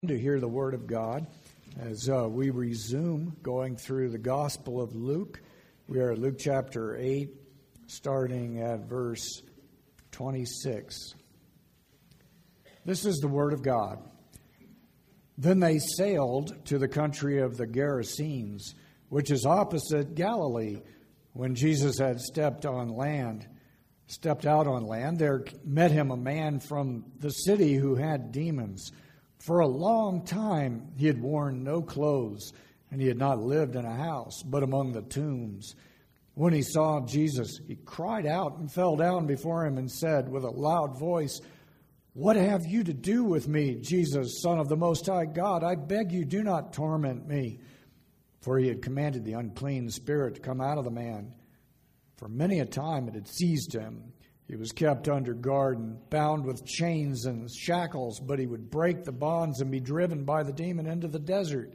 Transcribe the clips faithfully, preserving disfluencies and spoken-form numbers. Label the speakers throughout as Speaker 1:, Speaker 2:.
Speaker 1: To hear the Word of God as uh, we resume going through the Gospel of Luke. We are at Luke chapter eight, starting at verse twenty-six. This is the Word of God. Then they sailed to the country of the Gerasenes, which is opposite Galilee. When Jesus had stepped on land, stepped out on land, there met him a man from the city who had demons. For a long time he had worn no clothes, and he had not lived in a house, but among the tombs. When he saw Jesus, he cried out and fell down before him and said with a loud voice, "What have you to do with me, Jesus, Son of the Most High God? I beg you, do not torment me." For he had commanded the unclean spirit to come out of the man. For many a time it had seized him. He was kept under guard and bound with chains and shackles, but he would break the bonds and be driven by the demon into the desert.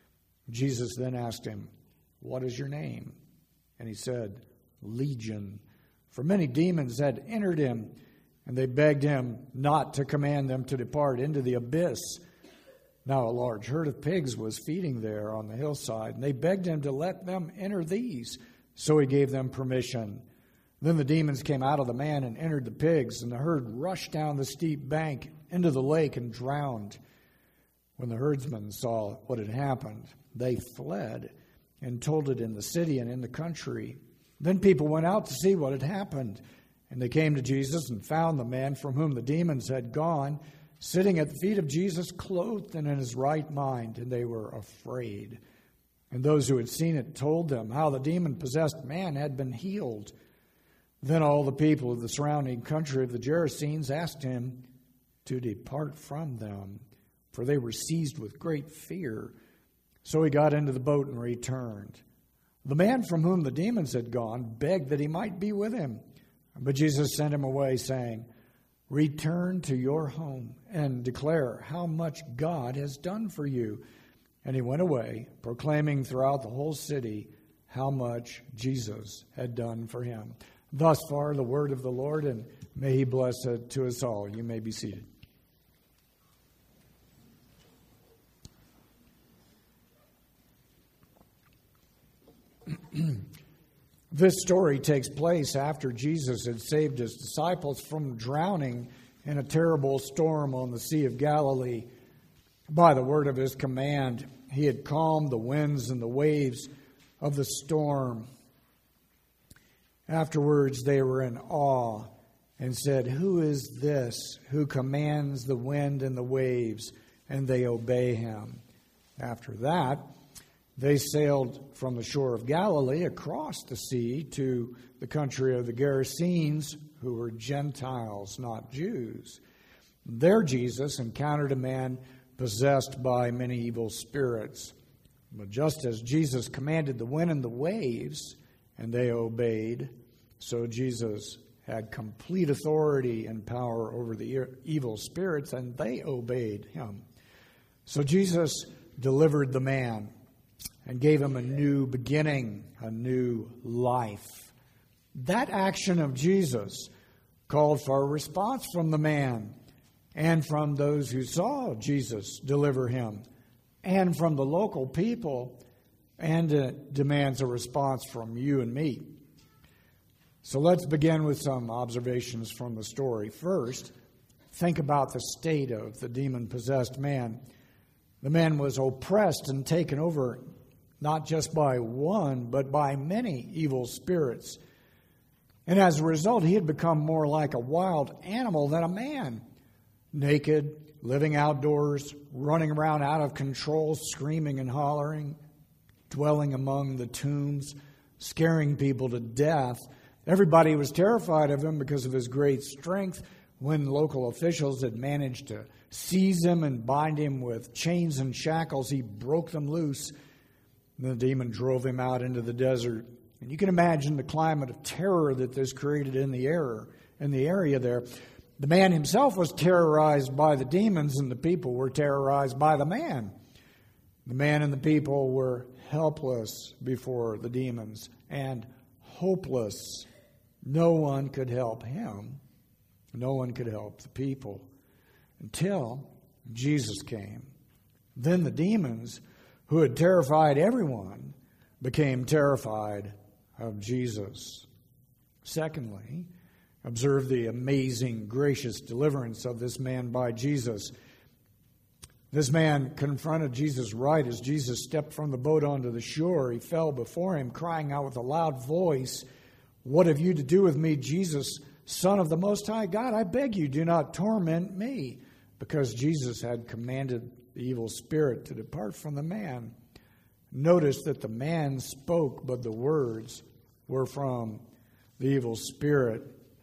Speaker 1: Jesus then asked him, "What is your name?" And he said, "Legion." For many demons had entered him, and they begged him not to command them to depart into the abyss. Now a large herd of pigs was feeding there on the hillside, and they begged him to let them enter these. So he gave them permission. Then the demons came out of the man and entered the pigs, and the herd rushed down the steep bank into the lake and drowned. When the herdsmen saw what had happened, they fled and told it in the city and in the country. Then people went out to see what had happened, and they came to Jesus and found the man from whom the demons had gone, sitting at the feet of Jesus, clothed and in his right mind, and they were afraid. And those who had seen it told them how the demon-possessed man had been healed. Then all the people of the surrounding country of the Gerasenes asked him to depart from them, for they were seized with great fear. So he got into the boat and returned. The man from whom the demons had gone begged that he might be with him. But Jesus sent him away, saying, "Return to your home and declare how much God has done for you." And he went away, proclaiming throughout the whole city how much Jesus had done for him. Thus far, the word of the Lord, and may he bless it to us all. You may be seated. This story takes place after Jesus had saved his disciples from drowning in a terrible storm on the Sea of Galilee. By the word of his command, he had calmed the winds and the waves of the storm. Afterwards, they were in awe and said, "Who is this who commands the wind and the waves, and they obey him?" After that, they sailed from the shore of Galilee across the sea to the country of the Gerasenes, who were Gentiles, not Jews. There Jesus encountered a man possessed by many evil spirits. But just as Jesus commanded the wind and the waves, and they obeyed, so Jesus had complete authority and power over the evil spirits, and they obeyed him. So Jesus delivered the man and gave him a new beginning, a new life. That action of Jesus called for a response from the man and from those who saw Jesus deliver him and from the local people, and it demands a response from you and me. So let's begin with some observations from the story. First, think about the state of the demon-possessed man. The man was oppressed and taken over not just by one, but by many evil spirits. And as a result, he had become more like a wild animal than a man. Naked, living outdoors, running around out of control, screaming and hollering, dwelling among the tombs, scaring people to death. Everybody was terrified of him because of his great strength. When local officials had managed to seize him and bind him with chains and shackles, he broke them loose. And the demon drove him out into the desert. And you can imagine the climate of terror that this created in the air, in the area there. The man himself was terrorized by the demons, and the people were terrorized by the man. The man and the people were helpless before the demons and hopeless. No one could help him. No one could help the people until Jesus came. Then the demons, who had terrified everyone, became terrified of Jesus. Secondly, observe the amazing, gracious deliverance of this man by Jesus. This man confronted Jesus right as Jesus stepped from the boat onto the shore. He fell before him, crying out with a loud voice, "What have you to do with me, Jesus, Son of the Most High God? I beg you, do not torment me." Because Jesus had commanded the evil spirit to depart from the man. Notice that the man spoke, but the words were from the evil spirit.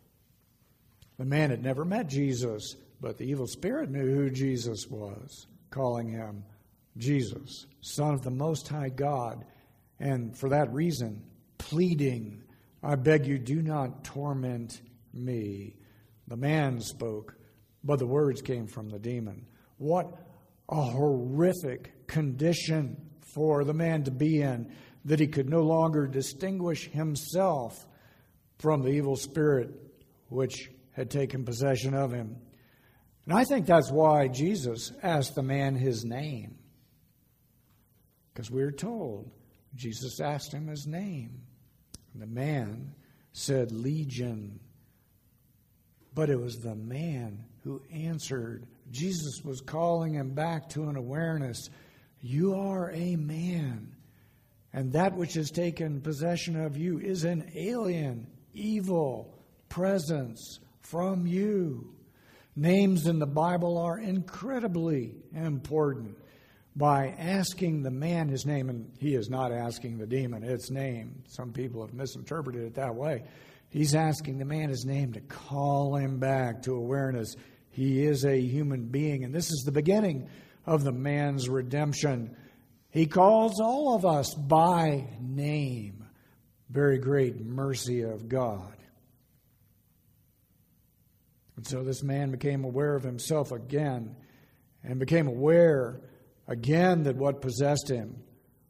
Speaker 1: The man had never met Jesus, but the evil spirit knew who Jesus was, calling him Jesus, Son of the Most High God, and for that reason, pleading, "I beg you, do not torment me." The man spoke, but the words came from the demon. What a horrific condition for the man to be in, that he could no longer distinguish himself from the evil spirit which had taken possession of him. And I think that's why Jesus asked the man his name. Because we're told Jesus asked him his name. And the man said Legion. But it was the man who answered. Jesus was calling him back to an awareness. You are a man, and that which has taken possession of you is an alien, evil presence from you. Names in the Bible are incredibly important. By asking the man his name, and he is not asking the demon its name. Some people have misinterpreted it that way. He's asking the man his name to call him back to awareness. He is a human being, and this is the beginning of the man's redemption. He calls all of us by name. Very great mercy of God. And so this man became aware of himself again, and became aware again that what possessed him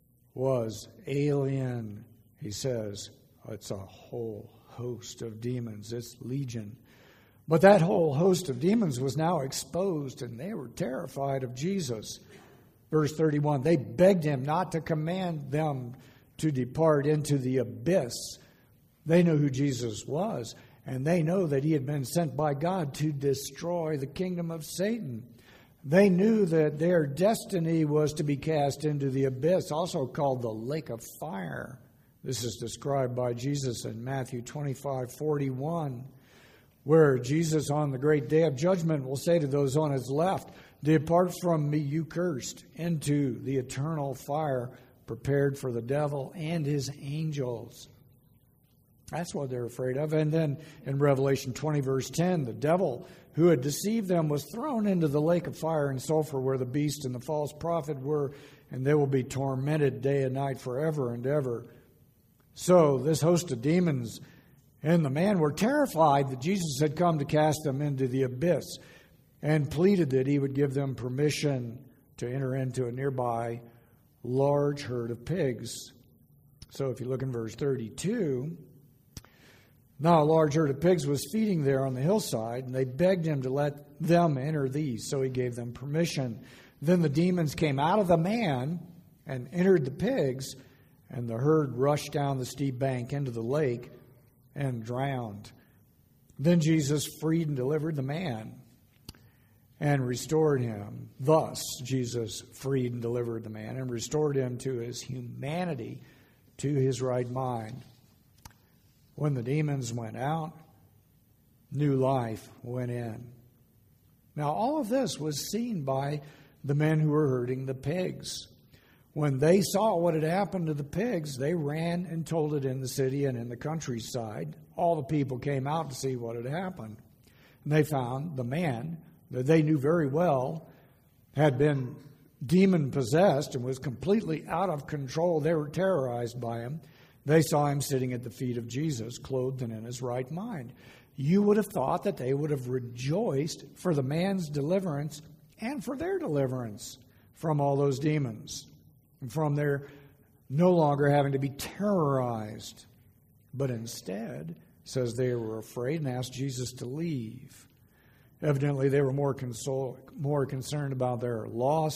Speaker 1: was alien. He says, it's a whole host of demons. It's legion. But that whole host of demons was now exposed, and they were terrified of Jesus. Verse thirty-one, they begged him not to command them to depart into the abyss. They knew who Jesus was, and they know that he had been sent by God to destroy the kingdom of Satan. They knew that their destiny was to be cast into the abyss, also called the lake of fire. This is described by Jesus in Matthew twenty-five forty-one. Where Jesus on the great day of judgment will say to those on his left, "Depart from me, you cursed, into the eternal fire prepared for the devil and his angels." That's what they're afraid of. And then in Revelation twenty, verse ten, the devil who had deceived them was thrown into the lake of fire and sulfur where the beast and the false prophet were, and they will be tormented day and night forever and ever. So this host of demons and the man were terrified that Jesus had come to cast them into the abyss, and pleaded that he would give them permission to enter into a nearby large herd of pigs. So if you look in verse thirty-two, now a large herd of pigs was feeding there on the hillside, and they begged him to let them enter these, so he gave them permission. Then the demons came out of the man and entered the pigs, and the herd rushed down the steep bank into the lake and drowned. Then Jesus freed and delivered the man and restored him. Thus, Jesus freed and delivered the man and restored him to his humanity, to his right mind. When the demons went out, new life went in. Now, all of this was seen by the men who were herding the pigs. When they saw what had happened to the pigs, they ran and told it in the city and in the countryside. All the people came out to see what had happened. And they found the man that they knew very well had been demon-possessed and was completely out of control. They were terrorized by him. They saw him sitting at the feet of Jesus, clothed and in his right mind. You would have thought that they would have rejoiced for the man's deliverance and for their deliverance from all those demons, and from their no longer having to be terrorized. But instead, says they were afraid and asked Jesus to leave. Evidently, they were more console, more concerned about their loss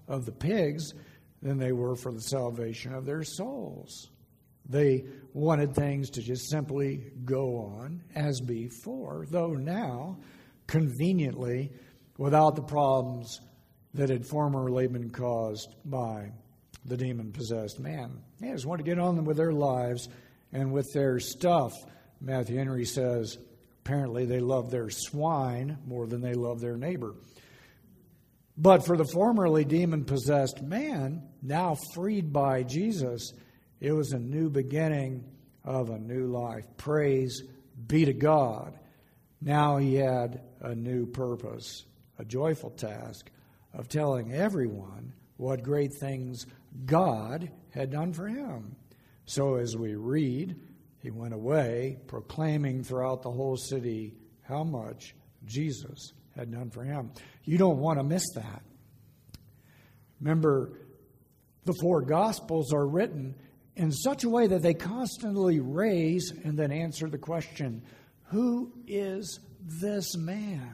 Speaker 1: of the pigs than they were for the salvation of their souls. They wanted things to just simply go on as before, though now, conveniently, without the problems that had formerly been caused by the demon-possessed man. They just want to get on with their lives and with their stuff. Matthew Henry says, apparently they love their swine more than they love their neighbor. But for the formerly demon-possessed man, now freed by Jesus, it was a new beginning of a new life. Praise be to God. Now he had a new purpose, a joyful task of telling everyone what great things God had done for him. So as we read, he went away proclaiming throughout the whole city how much Jesus had done for him. You don't want to miss that. Remember, the four Gospels are written in such a way that they constantly raise and then answer the question, who is this man?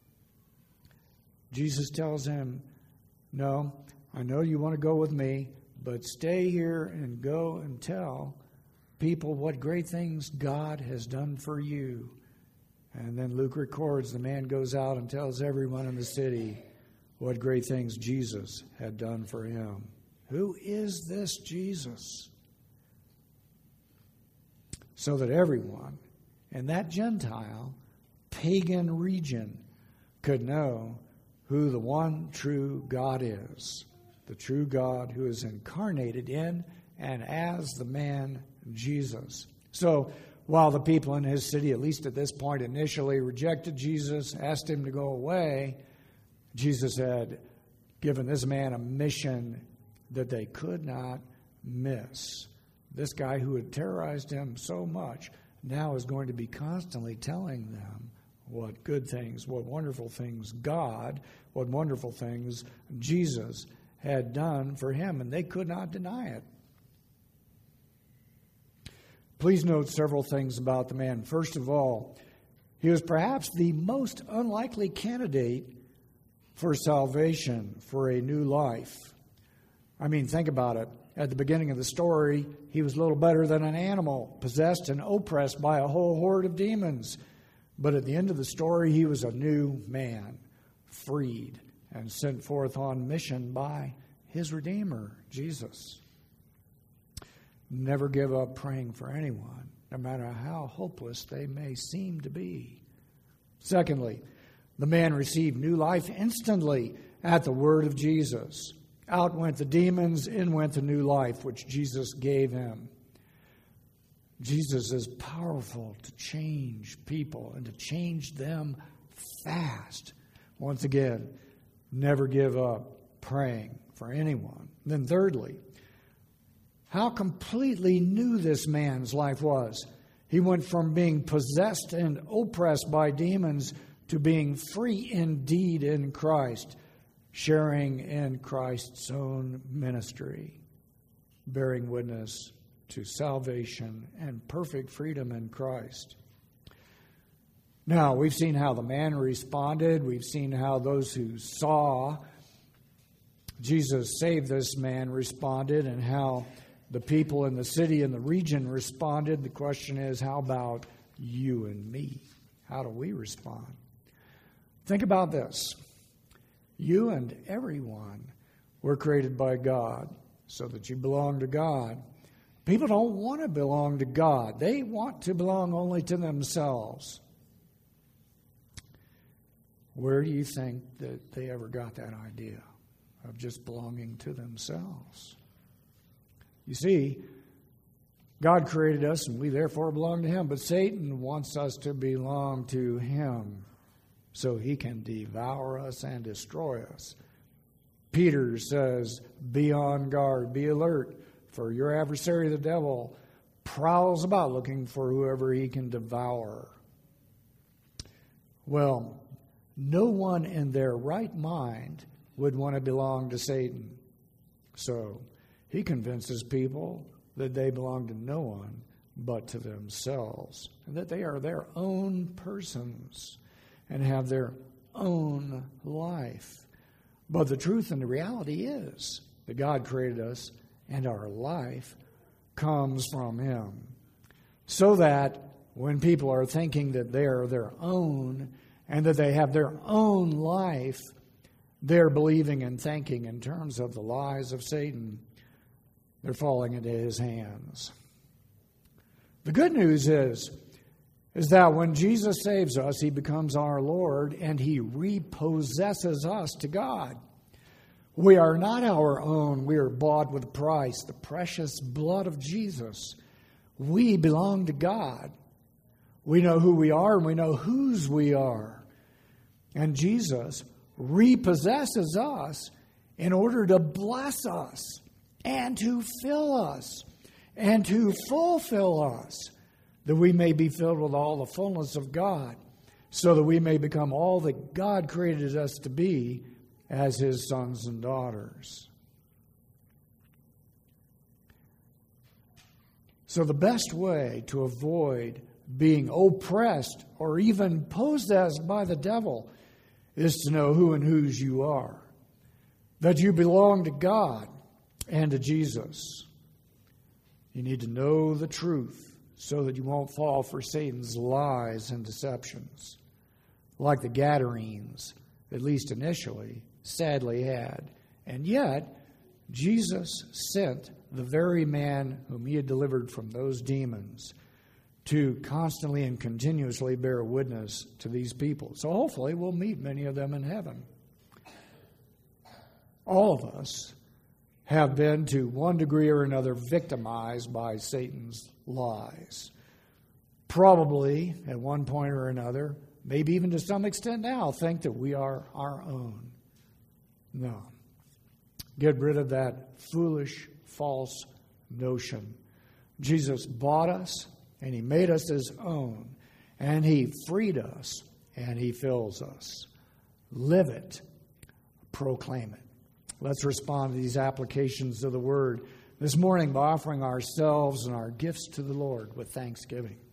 Speaker 1: Jesus tells him, no, I know you want to go with me, but stay here and go and tell people what great things God has done for you. And then Luke records the man goes out and tells everyone in the city what great things Jesus had done for him. Who is this Jesus? So that everyone in that Gentile, pagan region could know who the one true God is. The true God who is incarnated in and as the man Jesus. So while the people in his city, at least at this point, initially rejected Jesus, asked him to go away, Jesus had given this man a mission that they could not miss. This guy who had terrorized him so much now is going to be constantly telling them what good things, what wonderful things God, what wonderful things Jesus had done for him, and they could not deny it. Please note several things about the man. First of all, he was perhaps the most unlikely candidate for salvation, for a new life. I mean, think about it. At the beginning of the story, he was little better than an animal, possessed and oppressed by a whole horde of demons. But at the end of the story, he was a new man, freed and sent forth on mission by his Redeemer, Jesus. Never give up praying for anyone, no matter how hopeless they may seem to be. Secondly, the man received new life instantly at the word of Jesus. Out went the demons, in went the new life which Jesus gave him. Jesus is powerful to change people and to change them fast. Once again, never give up praying for anyone. Then thirdly, how completely new this man's life was. He went from being possessed and oppressed by demons to being free indeed in Christ, sharing in Christ's own ministry, bearing witness to salvation and perfect freedom in Christ. Now, we've seen how the man responded. We've seen how those who saw Jesus save this man responded, and how the people in the city and the region responded. The question is, how about you and me? How do we respond? Think about this. You and everyone were created by God so that you belong to God. People don't want to belong to God. They want to belong only to themselves. Where do you think that they ever got that idea of just belonging to themselves? You see, God created us and we therefore belong to Him, but Satan wants us to belong to Him so he can devour us and destroy us. Peter says, be on guard, be alert, for your adversary, the devil, prowls about looking for whoever he can devour. Well, no one in their right mind would want to belong to Satan. So he convinces people that they belong to no one but to themselves, and that they are their own persons and have their own life. But the truth and the reality is that God created us and our life comes from Him. So that when people are thinking that they are their own and that they have their own life, they're believing and thinking in terms of the lies of Satan. They're falling into his hands. The good news is, is that when Jesus saves us, He becomes our Lord and He repossesses us to God. We are not our own. We are bought with a price, the precious blood of Jesus. We belong to God. We know who we are and we know whose we are. And Jesus repossesses us in order to bless us and to fill us and to fulfill us, that we may be filled with all the fullness of God, so that we may become all that God created us to be as His sons and daughters. So the best way to avoid being oppressed or even possessed by the devil is to know who and whose you are, that you belong to God and to Jesus. You need to know the truth so that you won't fall for Satan's lies and deceptions, like the Gadarenes, at least initially, sadly had. And yet, Jesus sent the very man whom He had delivered from those demons to constantly and continuously bear witness to these people. So hopefully we'll meet many of them in heaven. All of us have been to one degree or another victimized by Satan's lies. Probably at one point or another, maybe even to some extent now, think that we are our own. No. Get rid of that foolish, false notion. Jesus bought us and He made us His own, and He freed us and He fills us. Live it. Proclaim it. Let's respond to these applications of the Word this morning by offering ourselves and our gifts to the Lord with thanksgiving.